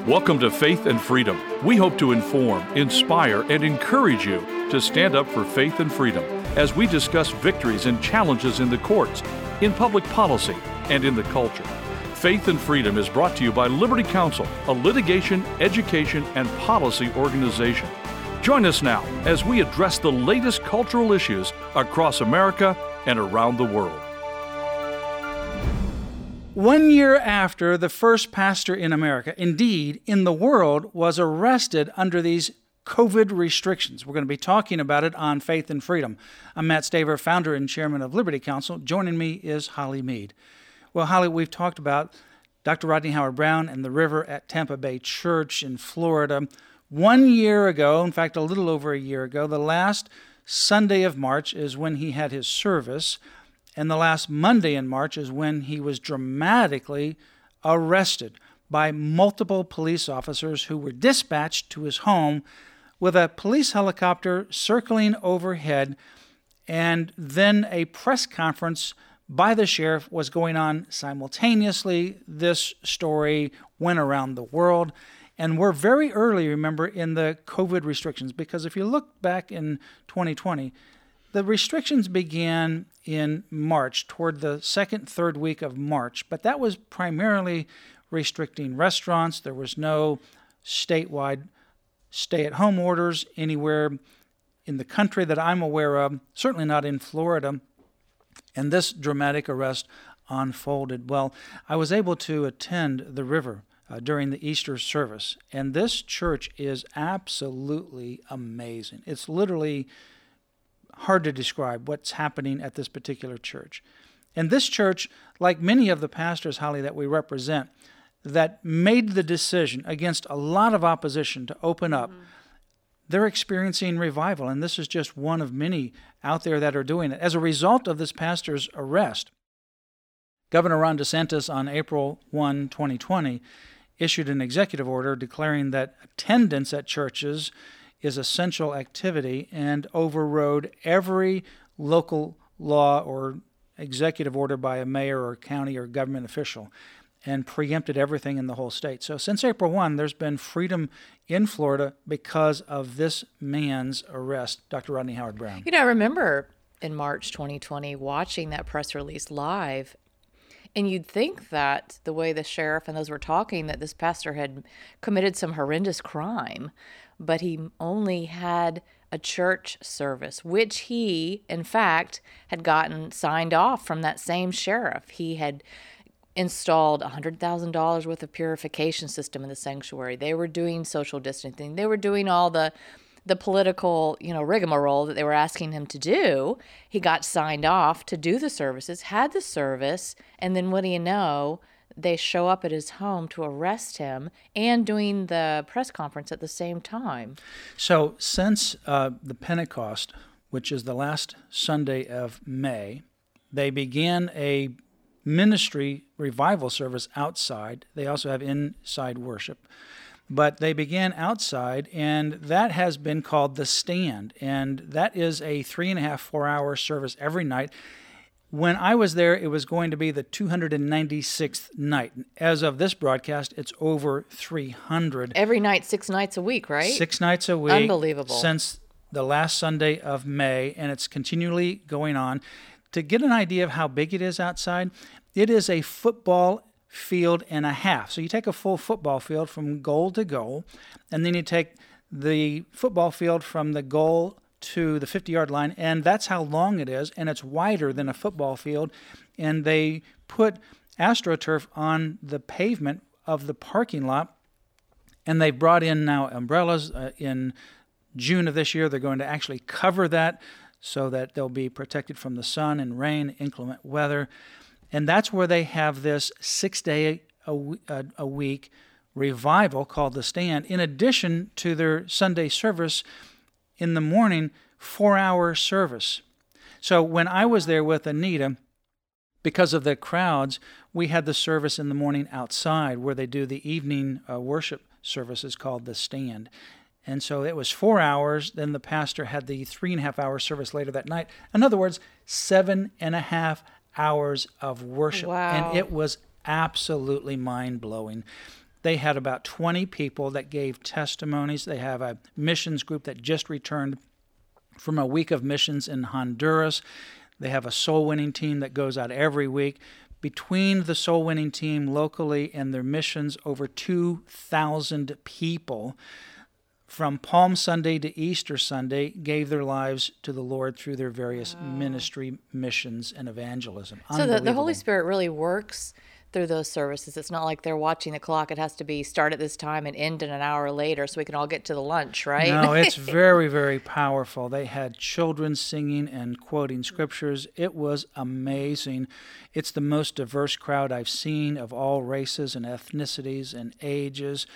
Welcome to Faith and Freedom. We hope to inform, inspire, and encourage you to stand up for faith and freedom as we discuss victories and challenges in the courts, in public policy, and in the culture. Faith and Freedom is brought to you by Liberty Counsel, a litigation, education, and policy organization. Join us now as we address the latest cultural issues across America and around the world. 1 year after the first pastor in America, indeed in the world, was arrested under these COVID restrictions. We're going to be talking about it on Faith and Freedom. I'm Matt Staver, founder and chairman of Liberty Counsel. Joining me is Holly Mead. Well, Holly, we've talked about Dr. Rodney Howard-Browne and the river at Tampa Bay Church in Florida. 1 year ago, in fact, a little over a year ago, the last Sunday of March is when he had his service. And the last Monday in March is when he was dramatically arrested by multiple police officers who were dispatched to his home with a police helicopter circling overhead, and then a press conference by the sheriff was going on simultaneously. This story went around the world, and we're very early, remember, in the COVID restrictions, because if you look back in 2020, the restrictions began in March, toward the second, third week of March, but that was primarily restricting restaurants. There was no statewide stay-at-home orders anywhere in the country that I'm aware of, certainly not in Florida, and this dramatic arrest unfolded. Well, I was able to attend the river during the Easter service, and this church is absolutely amazing. It's literally hard to describe what's happening at this particular church. And this church, like many of the pastors, Holly, that we represent, that made the decision against a lot of opposition to open up, they're experiencing revival. And this is just one of many out there that are doing it. As a result of this pastor's arrest, Governor Ron DeSantis on April 1, 2020, issued an executive order declaring that attendance at churches is essential activity and overrode every local law or executive order by a mayor or county or government official and preempted everything in the whole state. So since April 1, there's been freedom in Florida because of this man's arrest, Dr. Rodney Howard-Browne. You know, I remember in March 2020 watching that press release live, and you'd think that the way the sheriff and those were talking, that this pastor had committed some horrendous crime, but he only had a church service, which he, in fact, had gotten signed off from that same sheriff. He had installed $100,000 worth of purification system in the sanctuary. They were doing social distancing. They were doing all the political, rigmarole that they were asking him to do. He got signed off to do the services, had the service, and then what do you know? They show up at his home to arrest him and doing the press conference at the same time. So since the Pentecost, which is the last Sunday of May, they began a ministry revival service outside. They also have inside worship. But they began outside, and that has been called The Stand. And that is a 3.5, 4-hour service every night. When I was there, it was going to be the 296th night. As of this broadcast, it's over 300. Every night, 6 nights a week, right? 6 nights a week. Unbelievable. Since the last Sunday of May, and it's continually going on. To get an idea of how big it is outside, it is a football field and a half. So you take a full football field from goal to goal, and then you take the football field from the goal to the 50-yard line, and that's how long it is, and it's wider than a football field. And they put AstroTurf on the pavement of the parking lot, and they've brought in now umbrellas. In June of this year, they're going to actually cover that so that they'll be protected from the sun and rain, inclement weather. And that's where they have this 6-day-a-week revival called The Stand, in addition to their Sunday service in the morning, 4-hour service. So when I was there with Anita, because of the crowds, we had the service in the morning outside where they do the evening worship services called The Stand. And so it was 4 hours. Then the pastor had the 3.5-hour service later that night. In other words, 7.5 hours of worship. Wow. And it was absolutely mind-blowing. They had about 20 people that gave testimonies. They have a missions group that just returned from a week of missions in Honduras. They have a soul-winning team that goes out every week. Between the soul-winning team locally and their missions, over 2,000 people from Palm Sunday to Easter Sunday gave their lives to the Lord through their various ministry, missions, and evangelism. So the Holy Spirit really works through those services. It's not like they're watching the clock. It has to be start at this time and end in an hour later so we can all get to the lunch, right? No, it's very, very powerful. They had children singing and quoting scriptures. It was amazing. It's the most diverse crowd I've seen of all races and ethnicities and ages.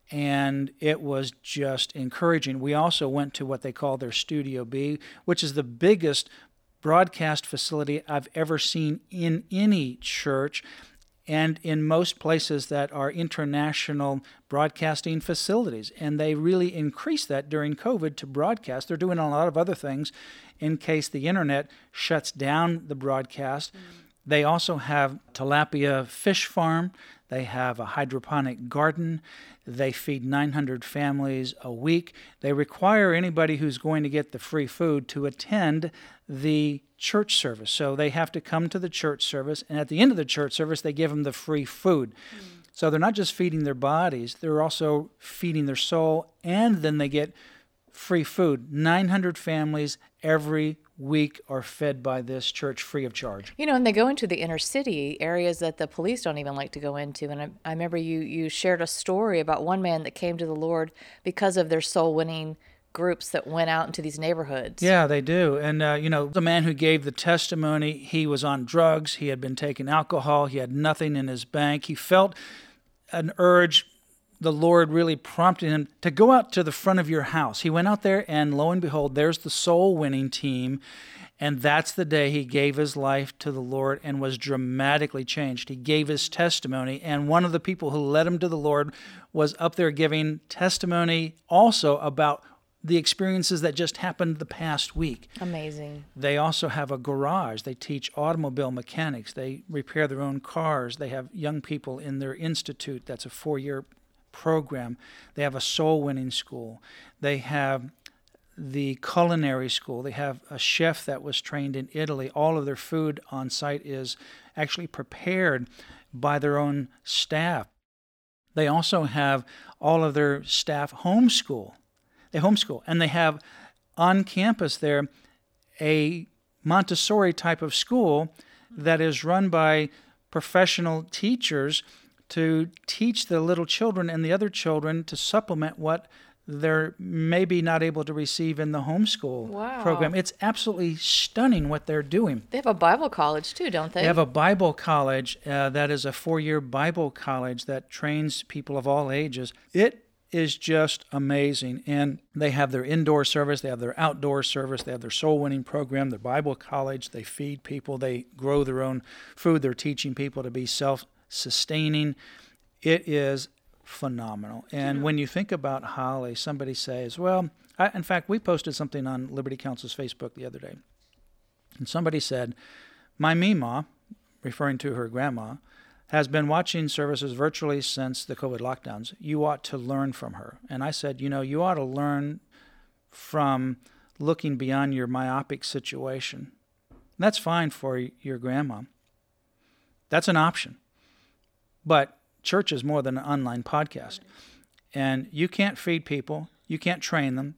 And it was just encouraging. We also went to what they call their Studio B, which is the biggest broadcast facility I've ever seen in any church, and in most places that are international broadcasting facilities. And they really increased that during COVID to broadcast. They're doing a lot of other things in case the internet shuts down the broadcast. They also have tilapia fish farm. They have a hydroponic garden. They feed 900 families a week. They require anybody who's going to get the free food to attend the church service. So they have to come to the church service, and at the end of the church service, they give them the free food. So they're not just feeding their bodies, they're also feeding their soul, and then they get free food. 900 families every week are fed by this church free of charge. You know, and they go into the inner city areas that the police don't even like to go into. And I remember you shared a story about one man that came to the Lord because of their soul-winning groups that went out into these neighborhoods. Yeah, they do. And, the man who gave the testimony, he was on drugs. He had been taking alcohol. He had nothing in his bank. He felt an urge. The Lord really prompted him to go out to the front of your house. He went out there, and lo and behold, there's the soul-winning team. And that's the day he gave his life to the Lord and was dramatically changed. He gave his testimony, and one of the people who led him to the Lord was up there giving testimony also about the experiences that just happened the past week. Amazing. They also have a garage. They teach automobile mechanics. They repair their own cars. They have young people in their institute. That's a 4-year program. They have a soul-winning school. They have the culinary school. They have a chef that was trained in Italy. All of their food on site is actually prepared by their own staff. They also have all of their staff homeschool. They homeschool, and they have on campus there a Montessori type of school that is run by professional teachers to teach the little children and the other children to supplement what they're maybe not able to receive in the homeschool program. It's absolutely stunning what they're doing. They have a Bible college too, don't they? They have a Bible college that is a 4-year Bible college that trains people of all ages. It is just amazing. And they have their indoor service, they have their outdoor service, they have their soul-winning program, their Bible college, they feed people, they grow their own food, they're teaching people to be self-sustaining. It is phenomenal. And when you think about Holly, somebody says, well, in fact, we posted something on Liberty Council's Facebook the other day. And somebody said, my Mima, referring to her grandma, has been watching services virtually since the COVID lockdowns. You ought to learn from her. And I said, you ought to learn from looking beyond your myopic situation. And that's fine for your grandma. That's an option. But church is more than an online podcast. And you can't feed people. You can't train them.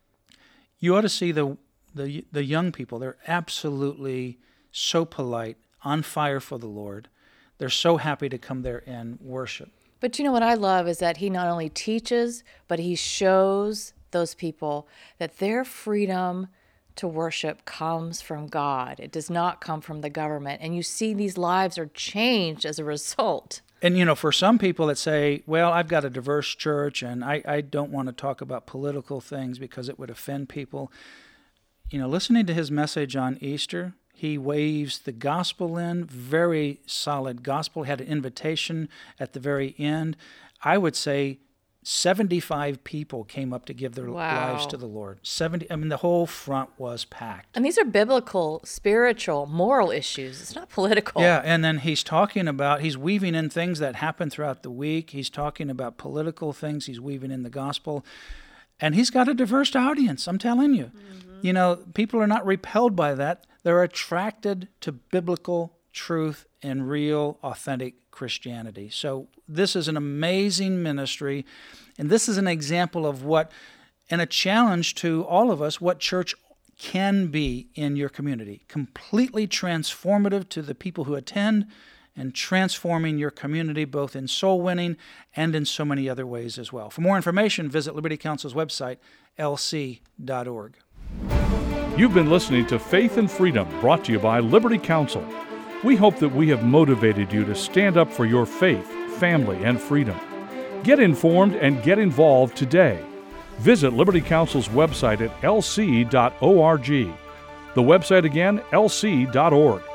You ought to see the young people. They're absolutely so polite, on fire for the Lord. They're so happy to come there and worship. But what I love is that he not only teaches, but he shows those people that their freedom to worship comes from God. It does not come from the government. And you see these lives are changed as a result. And, for some people that say, well, I've got a diverse church and I don't want to talk about political things because it would offend people. Listening to his message on Easter, he waves the gospel in, very solid gospel, had an invitation at the very end. I would say 75 people came up to give their lives to the Lord. The whole front was packed. And these are biblical, spiritual, moral issues. It's not political. Yeah, and then he's weaving in things that happen throughout the week. He's talking about political things. He's weaving in the gospel. And he's got a diverse audience, I'm telling you. Mm-hmm. People are not repelled by that. They're attracted to biblical truth and real, authentic Christianity. So this is an amazing ministry, and this is an example of and a challenge to all of us, what church can be in your community. Completely transformative to the people who attend and transforming your community both in soul winning and in so many other ways as well. For more information, visit Liberty Counsel's website, lc.org. You've been listening to Faith and Freedom, brought to you by Liberty Counsel. We hope that we have motivated you to stand up for your faith, family, and freedom. Get informed and get involved today. Visit Liberty Counsel's website at lc.org. The website again, lc.org.